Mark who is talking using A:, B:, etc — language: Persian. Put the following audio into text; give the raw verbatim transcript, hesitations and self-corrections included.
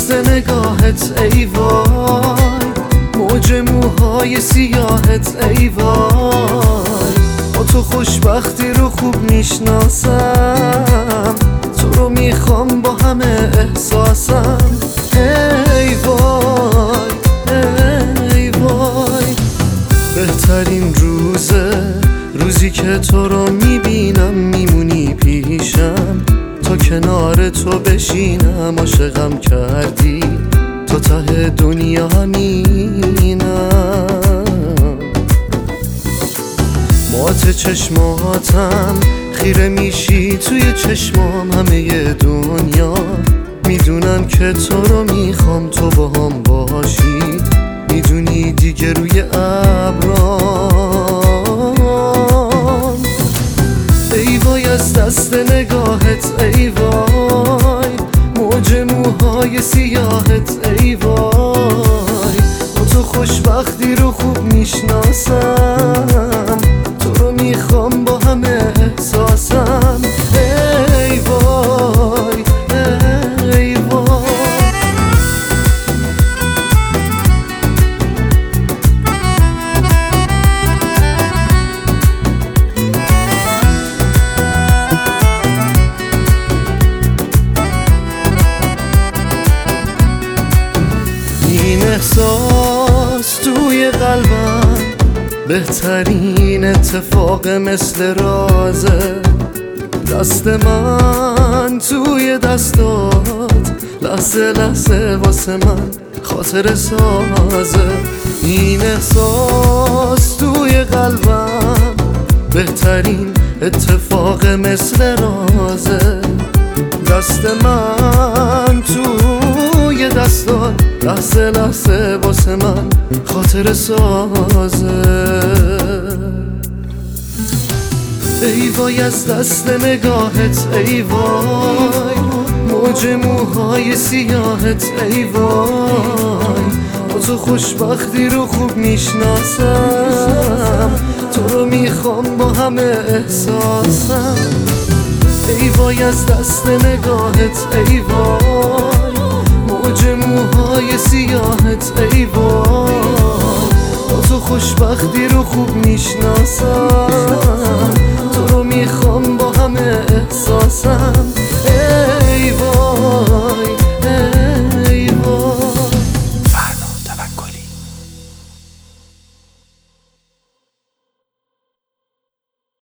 A: دست نگاهت ای وای، موج موهای سیاهت ای وای. با تو خوشبختی رو خوب میشناسم، تو رو میخوام با همه احساسم. ای وای ای وای، بهترین روزه روزی که تو رو میبینم، میمونی پیشم تا کنار تو بشینم. عاشقم کردی تا ته دنیا همینم. مات چشماتم خیره میشی توی چشمام همه دنیا. میدونم که تو رو میخوام تو با هم باشی، میدونی دیگه روی ابرام. ای وای از دست نگاهت ای وای، موج موهای سیاهت ای وای. با تو خوشبختی رو خوب میشناسم، تو رو میخوام با همه احساسم. ای وای ای وای. این احساس توی قلبم بهترین اتفاق مثل رازه. دست من توی دستات لحظه لحظه واسه من خاطر سازه. این احساس توی قلبم بهترین اتفاق مثل رازه. دست من توی دستات لحظه لحظه واسه من خاطر سازه. ای وای از دست نگاهت ای وای، موج موهای سیاهت ای وای. با تو خوشبختی رو خوب میشناسم، تو رو میخوام با همه احساسم. ای وای از دست نگاهت ای وای، موج موهای سیاهت ای وای. با تو خوشبختی رو خوب میشناسم، تو رو میخوام با همه احساسم.